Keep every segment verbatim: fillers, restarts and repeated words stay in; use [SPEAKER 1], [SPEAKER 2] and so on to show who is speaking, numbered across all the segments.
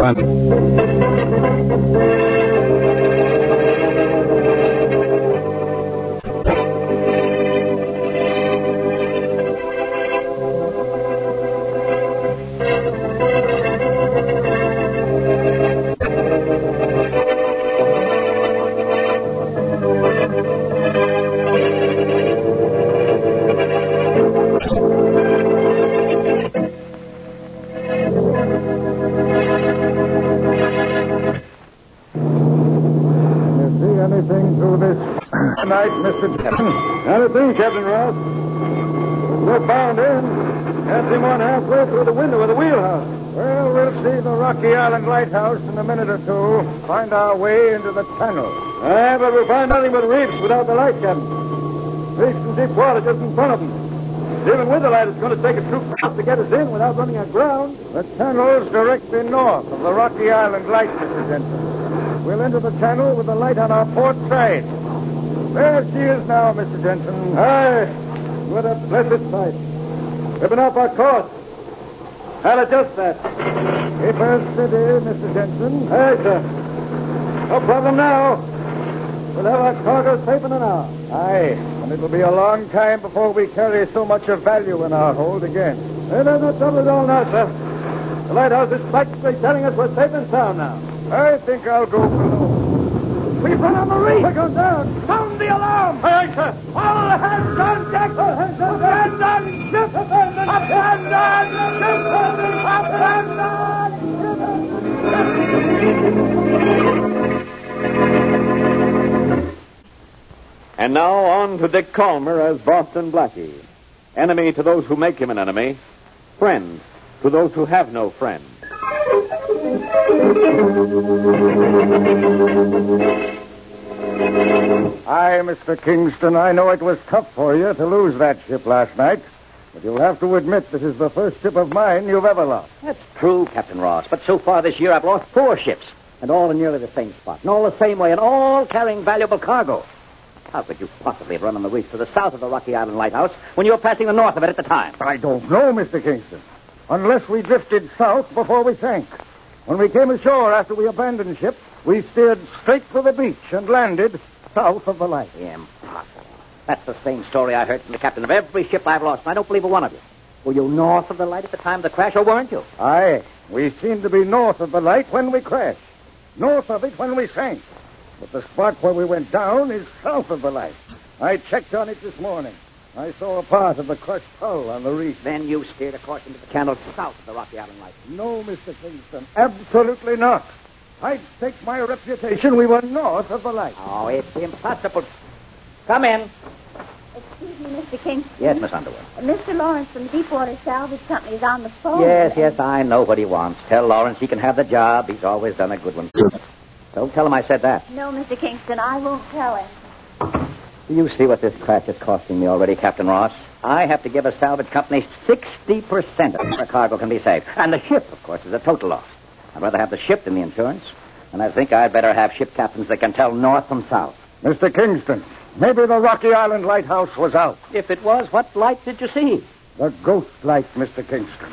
[SPEAKER 1] Tonight, Mister Captain. Not a thing, Captain Ross. We're bound in. Can't see more than halfway through the window of the wheelhouse. Well, we'll see the Rocky Island lighthouse in a minute or two. Find our way into the tunnel. Aye, but we'll find nothing but reefs without the light, Captain. Reefs in deep water just in front of them. Even with the light, it's going to take a troop to get us in without running aground. The tunnel's directly north of the Rocky Island light, Mister Jensen. We'll enter the tunnel with the light on our port side. There she is now, Mister Jensen. Aye. What a blessed sight. Ripping off our course. I'll adjust that. Keep her steady, Mister Jensen. Aye, sir. No problem now. We'll have our cargo safe in an hour. Aye. And it'll be a long time before we carry so much of value in our hold again. Hey, there's no trouble at all now, sir. The lighthouse is practically telling us we're safe and sound now. I think I'll go below. We've run on the reef. We're going down. Sound the alarm. Aye, sir. All hands on deck. All hands on deck. Up and on ship. Up and on ship. Up and on ship.
[SPEAKER 2] And now on to Dick Calmer as Boston Blackie. Enemy to those who make him an enemy. Friend to those who have no friend.
[SPEAKER 1] Aye, Mister Kingston, I know it was tough for you to lose that ship last night, but you'll have to admit this is the first ship of mine you've ever lost.
[SPEAKER 3] That's true, Captain Ross, but so far this year I've lost four ships, and all in nearly the same spot, and all the same way, and all carrying valuable cargo. How could you possibly have run on the reef to the south of the Rocky Island lighthouse when you were passing the north of it at the time?
[SPEAKER 1] I don't know, Mister Kingston, unless we drifted south before we sank. When we came ashore after we abandoned ship, we steered straight for the beach and landed south of the light.
[SPEAKER 3] Impossible. That's the same story I heard from the captain of every ship I've lost, and I don't believe a one of you. Were you north of the light at the time of the crash, or weren't you?
[SPEAKER 1] Aye. We seemed to be north of the light when we crashed. North of it when we sank. But the spot where we went down is south of the light. I checked on it this morning. I saw a part of the crushed hull on the reef.
[SPEAKER 3] Then you steered a course into the channel south of the Rocky Island light.
[SPEAKER 1] No, Mister Kingston. Absolutely not. I'd stake my reputation we were north of the light.
[SPEAKER 3] Oh, it's impossible. Come in.
[SPEAKER 4] Excuse me, Mister Kingston.
[SPEAKER 3] Yes, Miss Underwood.
[SPEAKER 4] Uh, Mister Lawrence from Deepwater Salvage Company is on the phone.
[SPEAKER 3] Yes, yes, I know what he wants. Tell Lawrence he can have the job. He's always done a good one. Don't tell him I said that.
[SPEAKER 4] No, Mister Kingston, I won't tell him.
[SPEAKER 3] Do you see what this crash is costing me already, Captain Ross? I have to give a salvage company sixty percent of the cargo can be saved. And the ship, of course, is a total loss. I'd rather have the ship than the insurance. And I think I'd better have ship captains that can tell north from south.
[SPEAKER 1] Mister Kingston, maybe the Rocky Island lighthouse was out.
[SPEAKER 3] If it was, what light did you see?
[SPEAKER 1] The ghost light, Mister Kingston.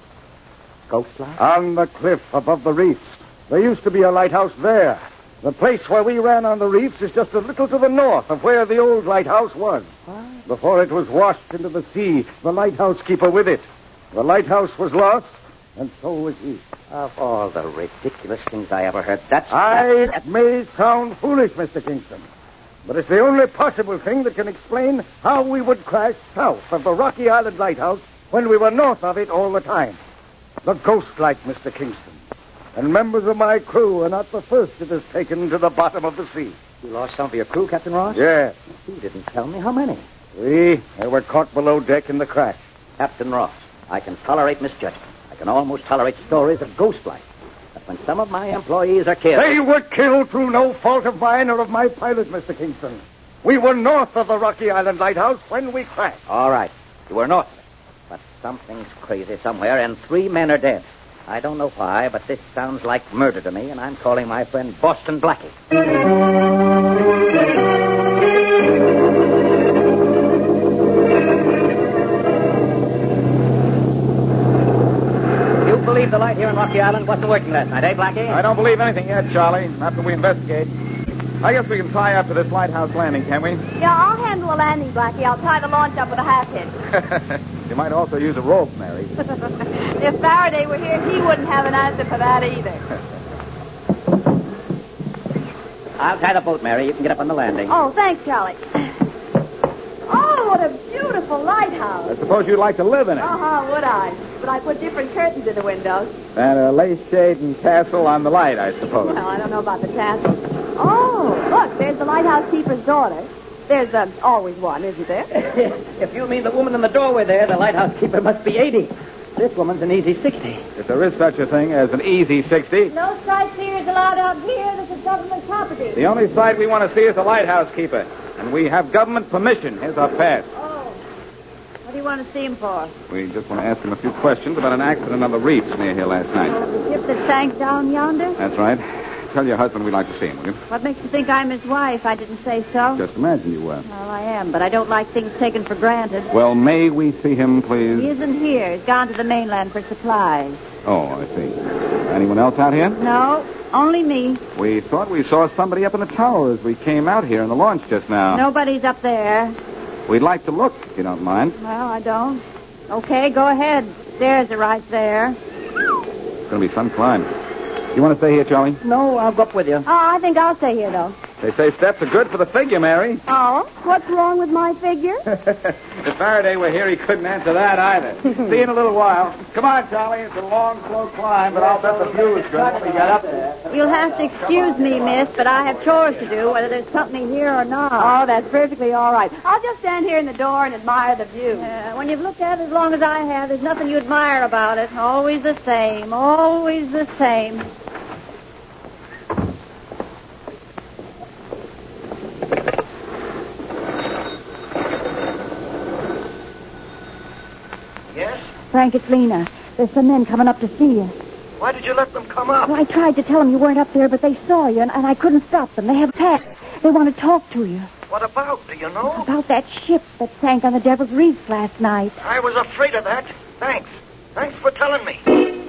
[SPEAKER 3] Ghost light?
[SPEAKER 1] On the cliff above the reefs. There used to be a lighthouse there. The place where we ran on the reefs is just a little to the north of where the old lighthouse was. What? Before it was washed into the sea, the lighthouse keeper with it. The lighthouse was lost, and so was he.
[SPEAKER 3] Of all the ridiculous things I ever heard, that's...
[SPEAKER 1] I
[SPEAKER 3] that's...
[SPEAKER 1] may sound foolish, Mister Kingston, but it's the only possible thing that can explain how we would crash south of the Rocky Island lighthouse when we were north of it all the time. The ghost light, Mister Kingston. And members of my crew are not the first it has taken to the bottom of the sea.
[SPEAKER 3] You lost some of your crew, Captain Ross?
[SPEAKER 1] Yes.
[SPEAKER 3] You didn't tell me. How many?
[SPEAKER 1] Three. They were caught below deck in the crash.
[SPEAKER 3] Captain Ross, I can tolerate misjudgment. I can almost tolerate stories of ghost light. But when some of my employees are killed...
[SPEAKER 1] They were killed through no fault of mine or of my pilot, Mister Kingston. We were north of the Rocky Island lighthouse when we crashed.
[SPEAKER 3] All right. You were north of it. But something's crazy somewhere, and three men are dead. I don't know why, but this sounds like murder to me, and I'm calling my friend Boston Blackie. believe the light here on Rocky Island wasn't working last night, eh, Blackie?
[SPEAKER 1] I don't believe anything yet, Charlie. After we investigate. I guess we can tie up to this lighthouse landing, can we?
[SPEAKER 4] Yeah, I'll handle the landing, Blackie. I'll tie the launch up with a half hitch.
[SPEAKER 1] You might also use a rope, Mary.
[SPEAKER 4] If Faraday were here, he wouldn't have an answer for that either.
[SPEAKER 3] I'll tie the boat, Mary. You can get up on the landing.
[SPEAKER 4] Oh, thanks, Charlie. Oh, what a beautiful lighthouse.
[SPEAKER 1] I suppose you'd like to live in it.
[SPEAKER 4] Uh-huh, would I? But I put different curtains in the windows.
[SPEAKER 1] And a lace shade and tassel on the light, I suppose.
[SPEAKER 4] Well, I don't know about the tassel. Oh, look, there's the lighthouse keeper's daughter. There's uh, always one, isn't there?
[SPEAKER 3] If you mean the woman in the doorway there, the lighthouse keeper must be eighty. This woman's an easy sixty.
[SPEAKER 1] If there is such a thing as an easy sixty.
[SPEAKER 4] No sightseers allowed out here. This is government property.
[SPEAKER 1] The only sight we want to see is the lighthouse keeper. And we have government permission. Here's our pass.
[SPEAKER 4] Oh. What do you want to see him for?
[SPEAKER 1] We just want to ask him a few questions about an accident on the reefs near here last night.
[SPEAKER 4] The ship that sank down yonder?
[SPEAKER 1] That's right. Tell your husband we'd like to see him, will you?
[SPEAKER 4] What makes you think I'm his wife? I didn't say so.
[SPEAKER 1] Just imagine you were.
[SPEAKER 4] Well, I am, but I don't like things taken for granted.
[SPEAKER 1] Well, may we see him, please?
[SPEAKER 4] He isn't here. He's gone to the mainland for supplies.
[SPEAKER 1] Oh, I see. Anyone else out here?
[SPEAKER 4] No, only me.
[SPEAKER 1] We thought we saw somebody up in the tower as we came out here in the launch just now.
[SPEAKER 4] Nobody's up there.
[SPEAKER 1] We'd like to look, if you don't mind.
[SPEAKER 4] Well, I don't. Okay, go ahead. Stairs are right there.
[SPEAKER 1] It's going to be some climb. You want to stay here, Charlie?
[SPEAKER 3] No, I'll go up with you.
[SPEAKER 4] Oh, I think I'll stay here, though.
[SPEAKER 1] They say steps are good for the figure, Mary.
[SPEAKER 4] Oh? What's wrong with my figure?
[SPEAKER 1] If Faraday were here, he couldn't answer that either. See you in a little while. Come on, Charlie. It's a long, slow climb, but I'll bet the view is good when we get up there.
[SPEAKER 4] You'll have to excuse me, miss, but I have chores to do, whether there's company here or not. Oh, that's perfectly all right. I'll just stand here in the door and admire the view. Uh, when you've looked at it as long as I have, there's nothing you admire about it. Always the same. Always the same.
[SPEAKER 5] Yes?
[SPEAKER 4] Frank, it's Lena. There's some men coming up to see you.
[SPEAKER 5] Why did you let them come up?
[SPEAKER 4] Well, I tried to tell them you weren't up there, but they saw you, and, and I couldn't stop them. They have packs. They want to talk to you.
[SPEAKER 5] What about? Do you know?
[SPEAKER 4] About that ship that sank on the Devil's Reefs last night.
[SPEAKER 5] I was afraid of that. Thanks. Thanks for telling me.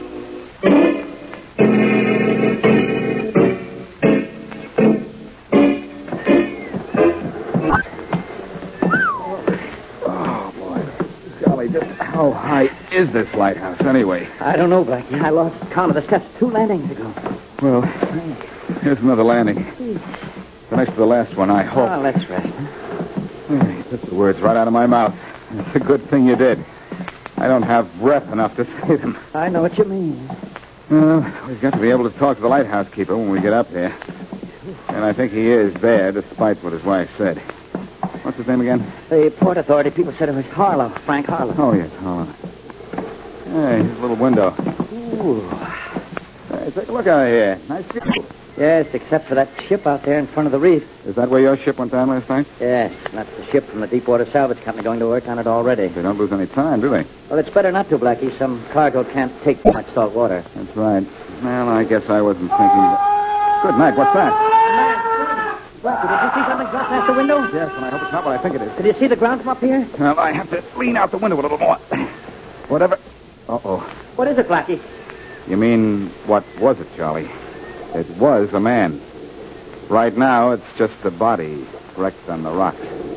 [SPEAKER 1] How high is this lighthouse, anyway?
[SPEAKER 3] I don't know, Blackie. I lost count of the steps two landings ago.
[SPEAKER 1] Well, here's another landing. The next to the last one, I hope.
[SPEAKER 3] Oh, let's rest.
[SPEAKER 1] Huh? You took the words right out of my mouth. It's a good thing you did. I don't have breath enough to say them.
[SPEAKER 3] I know what you mean.
[SPEAKER 1] Well, we've got to be able to talk to the lighthouse keeper when we get up there. And I think he is there, despite what his wife said. What's his name again?
[SPEAKER 3] The Port Authority people said it was Harlow, Frank Harlow.
[SPEAKER 1] Oh, yes, Harlow. Hey, here's a little window.
[SPEAKER 3] Ooh.
[SPEAKER 1] Hey, take a look out of here. Nice view.
[SPEAKER 3] Yes, except for that ship out there in front of the reef.
[SPEAKER 1] Is that where your ship went down last night?
[SPEAKER 3] Yes, and that's the ship from the Deepwater Salvage Company going to work on it already.
[SPEAKER 1] They don't lose any time, do they?
[SPEAKER 3] Well, it's better not to, Blackie. Some cargo can't take too much salt water.
[SPEAKER 1] That's right. Well, I guess I wasn't thinking... That... Good night. What's that?
[SPEAKER 3] Blackie, did you see something drop past the window?
[SPEAKER 1] Yes, and I hope it's not what I think it is.
[SPEAKER 3] Did you see the ground from up here?
[SPEAKER 1] Well, I have to lean out the window a little more. Whatever... Uh-oh.
[SPEAKER 3] What is it, Blackie?
[SPEAKER 1] You mean, what was it, Charlie? It was a man. Right now, it's just a body wrecked on the rock.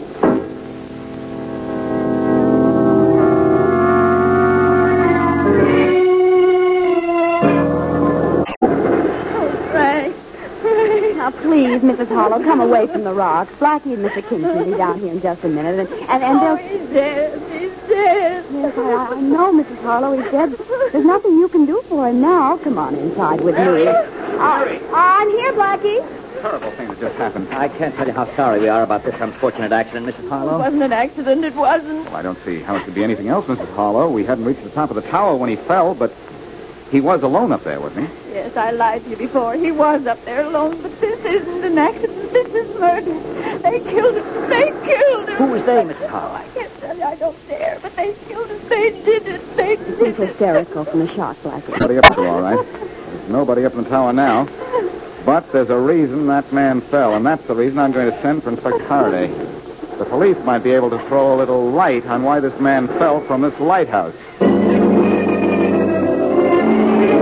[SPEAKER 4] Now, please, Missus Harlow, come away from the rocks. Blackie and Mister Kingston will be down here in just a minute, and and, and they'll...
[SPEAKER 6] Oh, he's dead. He's dead.
[SPEAKER 4] Yes, I, I know, Missus Harlow, he's dead. There's nothing you can do for him now. Come on inside with
[SPEAKER 5] Mary.
[SPEAKER 4] me.
[SPEAKER 5] Mary.
[SPEAKER 4] Uh, I'm here, Blackie.
[SPEAKER 1] Terrible thing that just happened.
[SPEAKER 3] I can't tell you how sorry we are about this unfortunate accident, Missus
[SPEAKER 6] It
[SPEAKER 3] Harlow.
[SPEAKER 6] wasn't an accident. It wasn't.
[SPEAKER 1] Well, I don't see how it could be anything else, Missus Harlow. We hadn't reached the top of the tower when he fell, but he was alone up there, wasn't he?
[SPEAKER 6] Yes, I lied to you before. He was up there alone, but this isn't an accident. This is murder. They killed him. They killed him.
[SPEAKER 3] Who was they, Missus Harlow?
[SPEAKER 6] I can't tell you. I don't dare. But they killed him. They did it. They did
[SPEAKER 4] He's
[SPEAKER 6] it.
[SPEAKER 4] hysterical from the shock, Blackie.
[SPEAKER 1] Nobody up there, all right. There's nobody up in the tower now. But there's a reason that man fell, and that's the reason I'm going to send for Inspector Faraday. The police might be able to throw a little light on why this man fell from this lighthouse.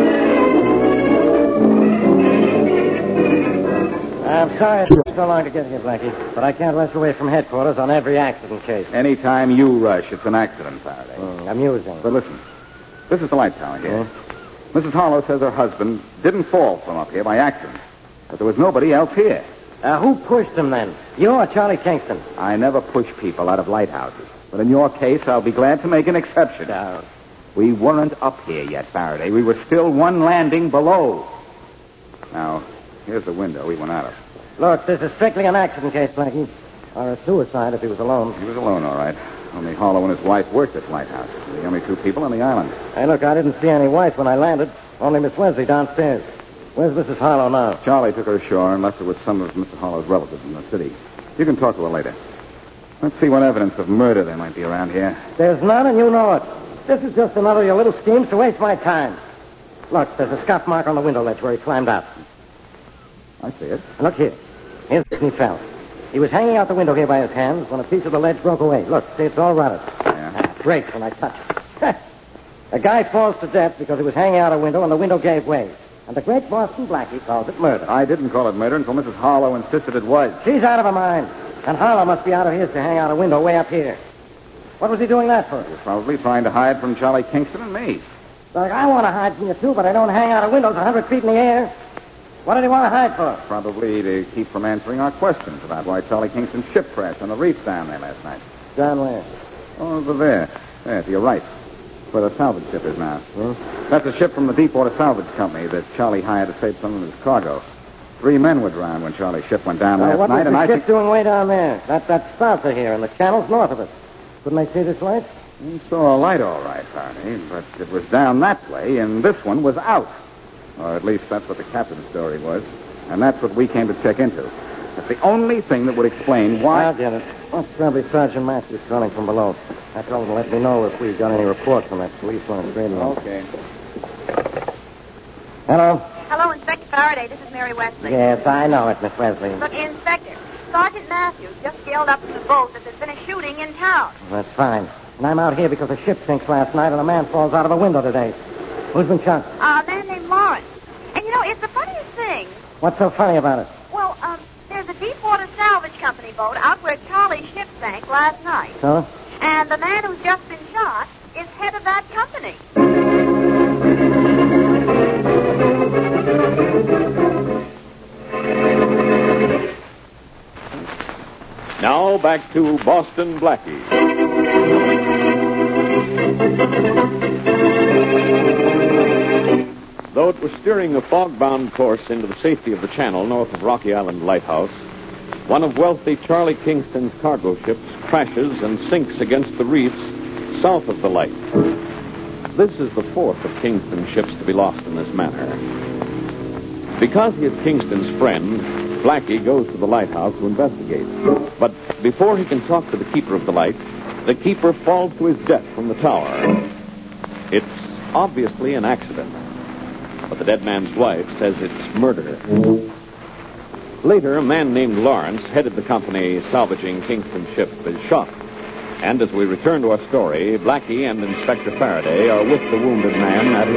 [SPEAKER 3] Sorry it took so long to get here, Blackie, but I can't rush away from headquarters on every accident case.
[SPEAKER 7] Anytime you rush, it's an accident, Faraday.
[SPEAKER 3] Mm, amusing.
[SPEAKER 7] But listen, this is the light tower here. Missus Harlow says her husband didn't fall from up here by accident, but there was nobody else here.
[SPEAKER 3] Uh, who pushed him then? You or Charlie Kingston?
[SPEAKER 7] I never push people out of lighthouses, but in your case, I'll be glad to make an exception.
[SPEAKER 3] No.
[SPEAKER 7] We weren't up here yet, Faraday. We were still one landing below. Now, here's the window we went out of.
[SPEAKER 3] Look, this is strictly an accident case, Blackie. Or a suicide if he was alone.
[SPEAKER 7] He was alone, all right. Only Harlow and his wife worked at Lighthouse. They're the only two people on the island.
[SPEAKER 3] Hey, look, I didn't see any wife when I landed. Only Miss Wesley downstairs. Where's Missus Harlow now?
[SPEAKER 7] Charlie took her ashore and left her with some of Mister Harlow's relatives in the city. You can talk to her later. Let's see what evidence of murder there might be around here.
[SPEAKER 3] There's none, and you know it. This is just another of your little schemes to waste my time. Look, there's a scuff mark on the window ledge where he climbed out.
[SPEAKER 7] I see it.
[SPEAKER 3] And look here. Here's the he fell. He was hanging out the window here by his hands when a piece of the ledge broke away. Look, see, it's all rotted.
[SPEAKER 7] Yeah.
[SPEAKER 3] Ah, it breaks when I touch it. A guy falls to death because he was hanging out a window and the window gave way. And the great Boston Blackie calls it murder.
[SPEAKER 7] I didn't call it murder until Missus Harlow insisted it was.
[SPEAKER 3] She's out of her mind. And Harlow must be out of his to hang out a window way up here. What was he doing that for?
[SPEAKER 7] He was probably trying to hide from Charlie Kingston and me.
[SPEAKER 3] Look, I want to hide from you, too, but I don't hang out of windows a hundred feet in the air. What did he want to hide for?
[SPEAKER 7] Probably to keep from answering our questions about why Charlie Kingston's ship crashed on the reef down there last night.
[SPEAKER 3] Down where?
[SPEAKER 7] Oh, over there. There, to your right. Where the salvage ship is now.
[SPEAKER 3] Hmm?
[SPEAKER 7] That's a ship from the Deepwater Salvage Company that Charlie hired to save some of his cargo. Three men were drowned when Charlie's ship went down
[SPEAKER 3] Uh,
[SPEAKER 7] last
[SPEAKER 3] what
[SPEAKER 7] night,
[SPEAKER 3] was
[SPEAKER 7] and
[SPEAKER 3] the
[SPEAKER 7] I
[SPEAKER 3] ship
[SPEAKER 7] think...
[SPEAKER 3] doing way down there? That, that's south of here, and the channel's north of it. Couldn't they see this light?
[SPEAKER 7] We saw a light, all right, Faraday, but it was down that way, and this one was out. Or at least that's what the captain's story was. And that's what we came to check into. That's the only thing that would explain why...
[SPEAKER 3] I'll get it. That's probably Sergeant Matthews calling from below. I told him to let me know if we got any reports from that police line radio.
[SPEAKER 7] Okay.
[SPEAKER 3] Hello?
[SPEAKER 4] Hello, Inspector Faraday. This is Mary Wesley.
[SPEAKER 3] Yes, I know it, Miss Wesley.
[SPEAKER 4] Look, Inspector, Sergeant Matthews just yelled up from the boat that there's been a shooting in town.
[SPEAKER 3] That's fine. And I'm out here because a ship sinks last night and a man falls out of a window today. Who's been shot?
[SPEAKER 4] Uh, a man named Lawrence. And, you know, it's the funniest thing.
[SPEAKER 3] What's so funny about it?
[SPEAKER 4] Well, um, there's a Deepwater Salvage Company boat out where Charlie's ship sank last night.
[SPEAKER 3] So?
[SPEAKER 4] And the man who's just been shot is head of that company.
[SPEAKER 2] Now back to Boston Blackie. Though it was steering a fog-bound course into the safety of the channel north of Rocky Island Lighthouse, one of wealthy Charlie Kingston's cargo ships crashes and sinks against the reefs south of the light. This is the fourth of Kingston's ships to be lost in this manner. Because he is Kingston's friend, Blackie goes to the lighthouse to investigate. But before he can talk to the keeper of the light, the keeper falls to his death from the tower. It's obviously an accident, but the dead man's wife says it's murder. Later, a man named Lawrence, headed the company salvaging Kingston's ship, is shot. And as we return to our story, Blackie and Inspector Faraday are with the wounded man at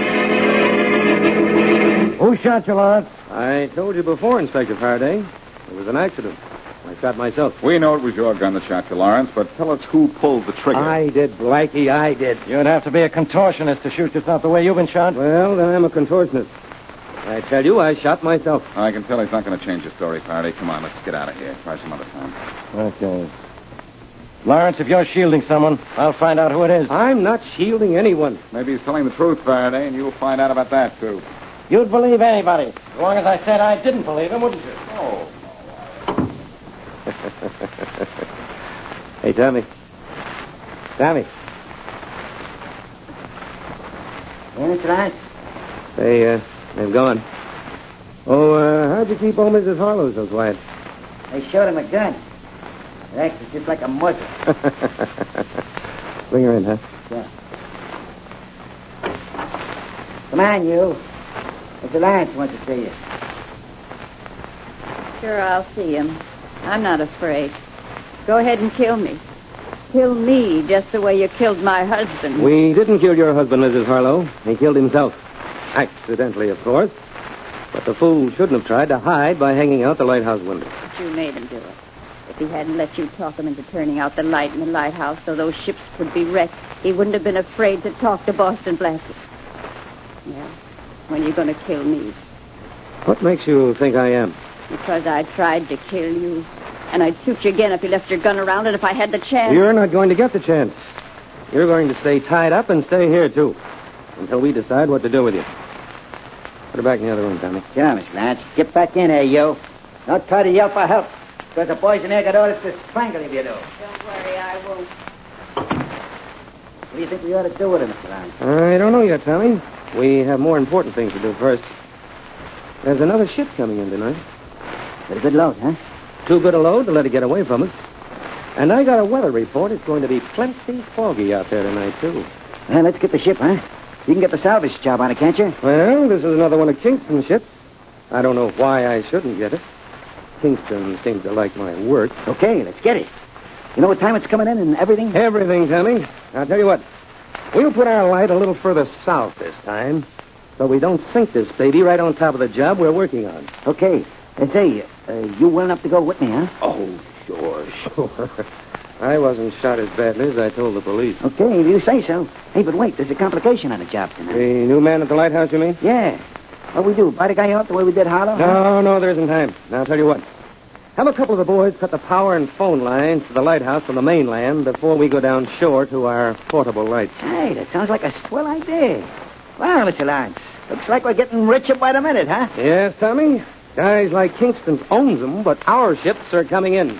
[SPEAKER 2] his home.
[SPEAKER 3] Who shot you, Lawrence?
[SPEAKER 1] I told you before, Inspector Faraday. It was an accident. I shot myself.
[SPEAKER 7] We know it was your gun that shot you, Lawrence, but tell us who pulled the trigger.
[SPEAKER 1] I did, Blackie, I did.
[SPEAKER 3] You'd have to be a contortionist to shoot yourself the way you've been shot.
[SPEAKER 1] Well, then I'm a contortionist. I tell you, I shot myself.
[SPEAKER 7] I can tell he's not going to change his story, Faraday. Come on, let's get out of here. Try some other time.
[SPEAKER 3] Okay. Lawrence, if you're shielding someone, I'll find out who it is.
[SPEAKER 1] I'm not shielding anyone.
[SPEAKER 7] Maybe he's telling the truth, Faraday, and you'll find out about that, too.
[SPEAKER 3] You'd believe anybody, as long as I said I didn't believe him, wouldn't you?
[SPEAKER 7] Oh.
[SPEAKER 1] Hey, Tommy. Tommy.
[SPEAKER 3] Yes, right.
[SPEAKER 1] They, uh, they've gone. Oh, uh, how'd you keep old Missus Harlow so quiet?
[SPEAKER 3] They showed him a gun. It acts just like a muzzle.
[SPEAKER 1] Bring her in, huh?
[SPEAKER 3] Yeah. Come on, you. Mister Lawrence wants to see you.
[SPEAKER 6] Sure, I'll see him. I'm not afraid. Go ahead and kill me. Kill me just the way you killed my husband.
[SPEAKER 1] We didn't kill your husband, Missus Harlow. He killed himself. Accidentally, of course.
[SPEAKER 8] But the fool shouldn't have tried to hide by hanging out the lighthouse window.
[SPEAKER 4] But you made him do it. If he hadn't let you talk him into turning out the light in the lighthouse so those ships could be wrecked, he wouldn't have been afraid to talk to Boston Blackie. Yeah, when you're going to kill me.
[SPEAKER 8] What makes you think I am?
[SPEAKER 4] Because I tried to kill you. And I'd shoot you again if you left your gun around and if I had the chance.
[SPEAKER 8] You're not going to get the chance. You're going to stay tied up and stay here, too, until we decide what to do with you. Put her back in the other room, Tommy.
[SPEAKER 3] Yeah, Miss Lance. Get back in here, yo. Don't try to yell for help, because the boys in there got orders to strangle if you do.
[SPEAKER 4] Don't worry, I won't.
[SPEAKER 3] What do you think we ought to do with him, Mister Lance?
[SPEAKER 8] I don't know yet, Tommy. We have more important things to do first. There's another ship coming in tonight.
[SPEAKER 3] With a good load, huh?
[SPEAKER 8] Too good a load to let it get away from us. And I got a weather report. It's going to be plenty foggy out there tonight, too.
[SPEAKER 3] Well, let's get the ship, huh? You can get the salvage job on it, can't you?
[SPEAKER 8] Well, this is another one of Kingston's ships. I don't know why I shouldn't get it. Kingston seems to like my work.
[SPEAKER 3] Okay, let's get it. You know what time it's coming in and everything?
[SPEAKER 8] Everything, Tommy. I'll tell you what. We'll put our light a little further south this time, so we don't sink this baby right on top of the job we're working on.
[SPEAKER 3] Okay. And say, uh, you willing up to go with me, huh?
[SPEAKER 8] Oh, sure, sure. I wasn't shot as badly as I told the police.
[SPEAKER 3] Okay, if you say so. Hey, but wait, there's a complication on the job tonight.
[SPEAKER 8] The new man at the lighthouse, you mean?
[SPEAKER 3] Yeah. What we do, buy the guy out the way we did Harlow?
[SPEAKER 8] No, no, there isn't time. Now, I'll tell you what. Have a couple of the boys cut the power and phone lines to the lighthouse from the mainland before we go down shore to our portable lights.
[SPEAKER 3] Hey, that sounds like a swell idea. Well, Mister Lance, looks like we're getting richer by the minute, huh?
[SPEAKER 8] Yes, Tommy. Guys like Kingston owns them, but our ships are coming in.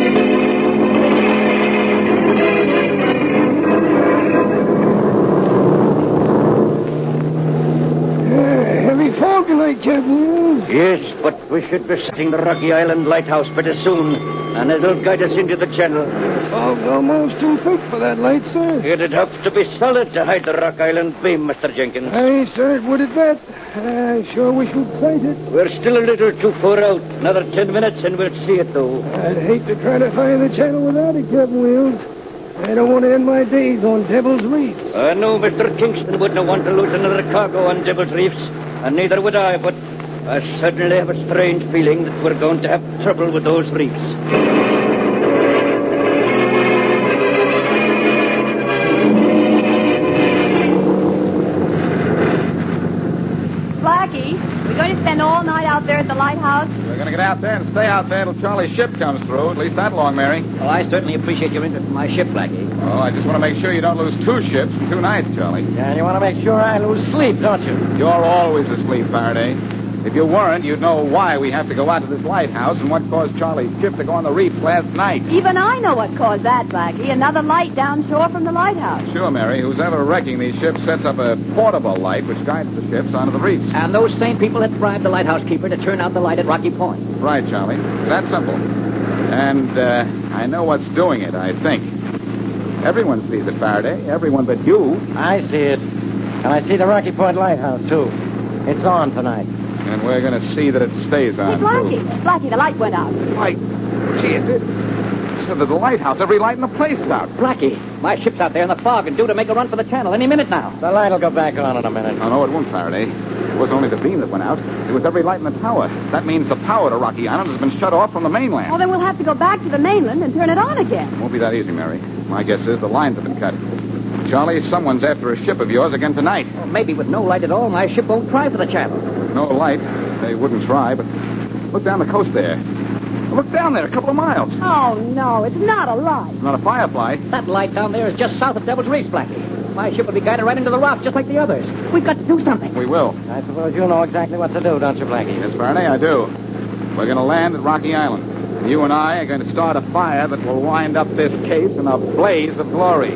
[SPEAKER 1] Heavy fog tonight, Captain.
[SPEAKER 5] Yes, but we should be setting the Rocky Island lighthouse pretty soon, and it'll guide us into the channel.
[SPEAKER 1] Fog's almost too thick for that light, sir.
[SPEAKER 5] It'd have to be solid to hide the Rock Island beam, Mister Jenkins.
[SPEAKER 1] Aye, sir, it would at that. I sure wish we'd sight it.
[SPEAKER 5] We're still a little too far out. Another ten minutes and we'll see it, though.
[SPEAKER 1] I'd hate to try to find the channel without it, Captain Wills. I don't want to end my days on Devil's Reef.
[SPEAKER 5] I know Mister Kingston wouldn't want to lose another cargo on Devil's Reefs, and neither would I, but I suddenly have a strange feeling that we're going to have trouble with those reefs.
[SPEAKER 4] Blackie, we're going to spend all night out there at the lighthouse.
[SPEAKER 7] We're going to get out there and stay out there till Charlie's ship comes through. At least that long, Mary.
[SPEAKER 3] Well, I certainly appreciate your interest in my ship, Blackie.
[SPEAKER 7] Oh, I just want to make sure you don't lose two ships in two nights, Charlie.
[SPEAKER 3] Yeah, and you want to make sure I lose sleep, don't you?
[SPEAKER 7] You're always asleep, Faraday. If you weren't, you'd know why we have to go out to this lighthouse and what caused Charlie's ship to go on the reef last night.
[SPEAKER 4] Even I know what caused that, Blackie. Another light down shore from the lighthouse.
[SPEAKER 7] Sure, Mary. Who's ever wrecking these ships sets up a portable light which guides the ships onto the reefs.
[SPEAKER 3] And those same people had bribed the lighthouse keeper to turn out the light at Rocky Point.
[SPEAKER 7] Right, Charlie. That simple. And uh, I know what's doing it, I think. Everyone sees it, Faraday. Everyone but you.
[SPEAKER 3] I see it. And I see the Rocky Point lighthouse, too. It's on tonight.
[SPEAKER 7] And we're going to see that it stays
[SPEAKER 4] Hey,
[SPEAKER 7] on,
[SPEAKER 4] Blackie,
[SPEAKER 7] too.
[SPEAKER 4] Blackie, the light went out.
[SPEAKER 7] Light? Gee, it did. So that the lighthouse, every light in the place is out.
[SPEAKER 3] Blackie, my ship's out there in the fog and due to make a run for the channel any minute now. The light will go back on in a minute.
[SPEAKER 7] No, no, it won't, Faraday. It wasn't only the beam that went out. It was every light in the tower. That means the power to Rocky Island has been shut off from the mainland.
[SPEAKER 4] Well, then we'll have to go back to the mainland and turn it on again.
[SPEAKER 7] It won't be that easy, Mary. My guess is the lines have been cut. Charlie, someone's after a ship of yours again tonight.
[SPEAKER 3] Well, maybe with no light at all, my ship won't try for the channel.
[SPEAKER 7] No light. They wouldn't try, but look down the coast there. Look down there, a couple of miles.
[SPEAKER 4] Oh, no, it's not a light.
[SPEAKER 7] Not a firefly.
[SPEAKER 3] That light down there is just south of Devil's Reef, Blackie. My ship will be guided right into the rocks just like the others. We've got to do something.
[SPEAKER 7] We will.
[SPEAKER 3] I suppose you know exactly what to do, don't you, Blackie?
[SPEAKER 7] Yes, Faraday, I do. We're going to land at Rocky Island. And you and I are going to start a fire that will wind up this case in a blaze of glory.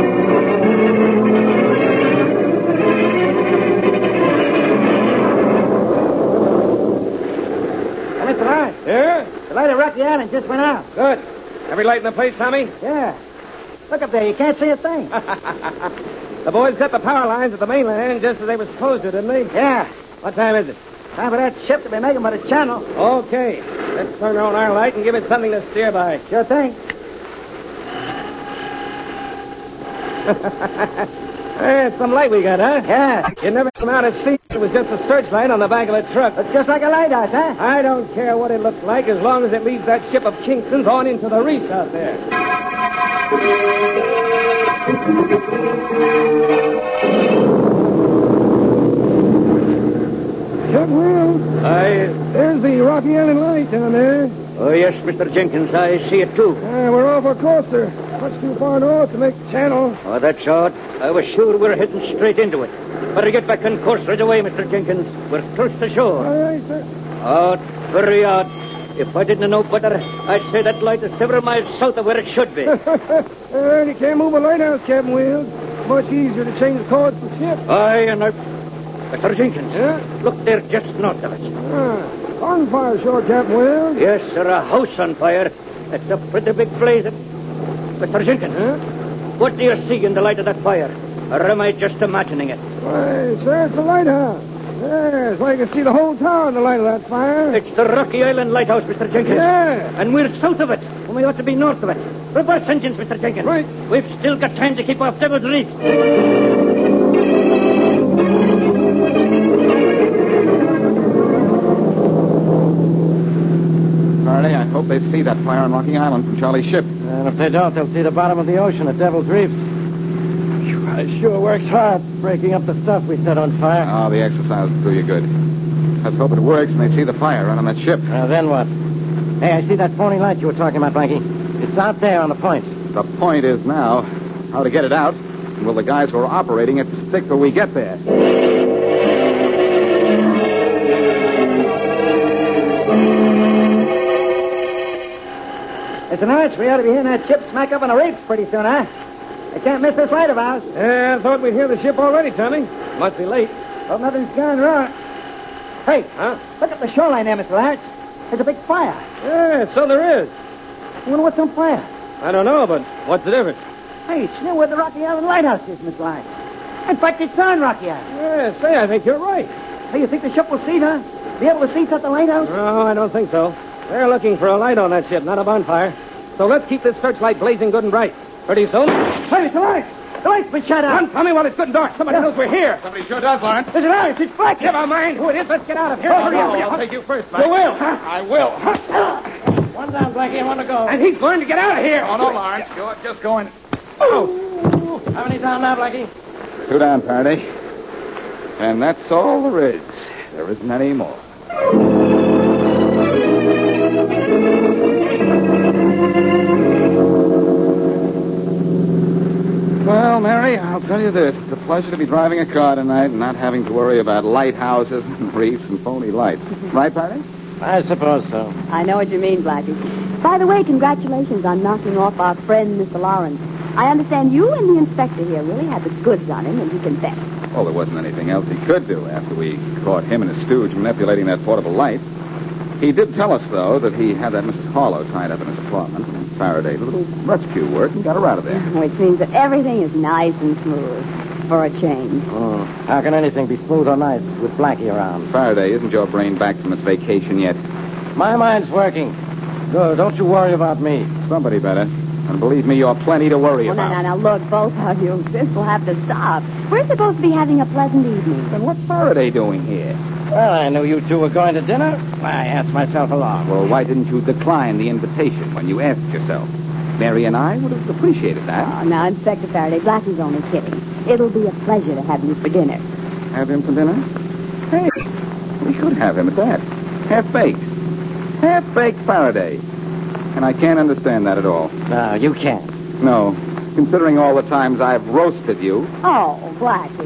[SPEAKER 8] Yeah?
[SPEAKER 3] The light at Rocky Island just went out.
[SPEAKER 8] Good. Every light in the place, Tommy?
[SPEAKER 3] Yeah. Look up there. You can't see a thing.
[SPEAKER 8] The boys cut the power lines at the mainland just as they were supposed to, didn't they?
[SPEAKER 3] Yeah.
[SPEAKER 8] What time is it?
[SPEAKER 3] Time for that ship to be making by the channel.
[SPEAKER 8] Okay. Let's turn on our light and give it something to steer by.
[SPEAKER 3] Sure thing.
[SPEAKER 8] Hey, it's some light we got, huh?
[SPEAKER 3] Yeah.
[SPEAKER 8] You never came out to see it was just a searchlight on the back of a truck.
[SPEAKER 3] It's just like a lighthouse, huh?
[SPEAKER 8] I don't care what it looks like as long as it leads that ship of Kingston's on into the reefs out there.
[SPEAKER 1] Captain Will,
[SPEAKER 5] Aye.
[SPEAKER 1] there's the Rocky Island light down there.
[SPEAKER 5] Oh, yes, Mister Jenkins, I see it too.
[SPEAKER 1] Uh, we're off our course, sir. Much too far north to make the channel.
[SPEAKER 5] Oh, that's odd. I was sure we were heading straight into it. Better get back on course right away, Mister Jenkins. We're close to shore.
[SPEAKER 1] All right, sir.
[SPEAKER 5] Odd, very odd. If I didn't know better, I'd say that light is several miles south of where it should be.
[SPEAKER 1] And you can't move a lighthouse, Captain Will. Much easier to change the course of the ship.
[SPEAKER 5] Aye, and I... Mister Jenkins,
[SPEAKER 1] Yeah?
[SPEAKER 5] look there just north of us.
[SPEAKER 1] Ah, bonfire shore, Captain Will.
[SPEAKER 5] Yes, sir, a house on fire. It's a pretty big blaze. Mister Jenkins,
[SPEAKER 1] Huh?
[SPEAKER 5] what do you see in the light of that fire? Or am I just imagining it?
[SPEAKER 1] Why, sir, it's a lighthouse. Yes, well, you can see the whole town in the light of that fire.
[SPEAKER 5] It's the Rocky Island Lighthouse, Mister Jenkins.
[SPEAKER 1] Yeah.
[SPEAKER 5] And we're south of it, when we ought to be north of it. Reverse engines, Mister Jenkins.
[SPEAKER 1] Right.
[SPEAKER 5] We've still got time to keep off Devil's Reef.
[SPEAKER 7] Faraday, I hope they see that fire on Rocky Island from Charlie's ship.
[SPEAKER 8] And if they don't, they'll see the bottom of the ocean at Devil's Reefs. It sure works hard breaking up the stuff we set on fire.
[SPEAKER 7] Oh, the exercise will do you good. Let's hope it works and they see the fire right on that ship.
[SPEAKER 8] Now, then what? Hey, I see that phony light you were talking about, Blackie. It's out there on the point.
[SPEAKER 7] The point is now how to get it out, and will the guys who are operating it stick till we get there?
[SPEAKER 3] Mister Norris, we ought to be hearing that ship smack up on the reefs pretty soon, huh? I can't miss this light of ours.
[SPEAKER 8] Yeah, I thought we'd hear the ship already, Tommy. Must be late.
[SPEAKER 3] Hope nothing's gone wrong. Hey,
[SPEAKER 8] Huh?
[SPEAKER 3] look at the shoreline there, Mister Lawrence. There's a big fire.
[SPEAKER 8] Yeah, so there is.
[SPEAKER 3] I wonder what's on fire.
[SPEAKER 8] I don't know, but what's the difference?
[SPEAKER 3] Hey, it's near where the Rocky Island Lighthouse is, Mister Lawrence. In fact, it's on Rocky Island.
[SPEAKER 8] Yeah, say, I think you're right.
[SPEAKER 3] Hey, you think the ship will see, huh? Be able to see at the lighthouse?
[SPEAKER 8] No, I don't think so. They're looking for a light on that ship, not a bonfire. So let's keep this searchlight blazing good and bright. Pretty soon...
[SPEAKER 3] Hey, Mister Lawrence! The light's been shut out.
[SPEAKER 8] Run, Tommy, while it's good and dark. Somebody knows we're here.
[SPEAKER 7] Somebody sure does, Lawrence.
[SPEAKER 3] Mister Lawrence, it's Blackie.
[SPEAKER 8] Never mind who it is. Let's get out of here.
[SPEAKER 7] Oh,
[SPEAKER 8] Hurry
[SPEAKER 7] no,
[SPEAKER 8] up, hurry
[SPEAKER 7] I'll
[SPEAKER 8] up.
[SPEAKER 7] take you first,
[SPEAKER 8] You
[SPEAKER 7] Blackie.
[SPEAKER 8] will, huh?
[SPEAKER 7] I will.
[SPEAKER 8] One down, Blackie, and one to go. And he's going to get out of here.
[SPEAKER 7] Oh, no, Lawrence. You're just going...
[SPEAKER 8] Oh. How many down now, Blackie?
[SPEAKER 7] Two down, Faraday. And that's all there is. There isn't any more. Well, Mary, I'll tell you this. It's a pleasure to be driving a car tonight and not having to worry about lighthouses and reefs and phony lights. Right, Faraday?
[SPEAKER 8] I suppose so.
[SPEAKER 4] I know what you mean, Blackie. By the way, congratulations on knocking off our friend, Mister Lawrence. I understand you and the inspector here really had the goods on him, and he confessed.
[SPEAKER 7] Well, there wasn't anything else he could do after we caught him and his stooge manipulating that portable light. He did tell us, though, that he had that Missus Harlow tied up in his apartment, and Faraday did a little rescue work and got her out of there.
[SPEAKER 4] Which means that everything is nice and smooth for a change.
[SPEAKER 8] Oh, how can anything be smooth or nice with Blackie around?
[SPEAKER 7] Faraday, isn't your brain back from its vacation yet?
[SPEAKER 8] My mind's working. Good. Don't you worry about me.
[SPEAKER 7] Somebody better. And believe me, you're plenty to worry
[SPEAKER 4] Well, now,
[SPEAKER 7] about.
[SPEAKER 4] now, now, look, both of you, this will have to stop. We're supposed to be having a pleasant evening.
[SPEAKER 7] Then what's Faraday doing here?
[SPEAKER 8] Well, I knew you two were going to dinner. I asked myself along.
[SPEAKER 7] Well, why didn't you decline the invitation when you asked yourself? Mary and I would have appreciated that.
[SPEAKER 4] Oh, now, Inspector Faraday, Blackie's only kidding. It'll be a pleasure to have you for dinner.
[SPEAKER 7] Have him for dinner? Hey, we should have him at that. Half-baked. Half-baked Faraday. And I can't understand that at all.
[SPEAKER 8] No, you can't.
[SPEAKER 7] No. Considering all the times I've roasted you.
[SPEAKER 4] Oh, Blackie.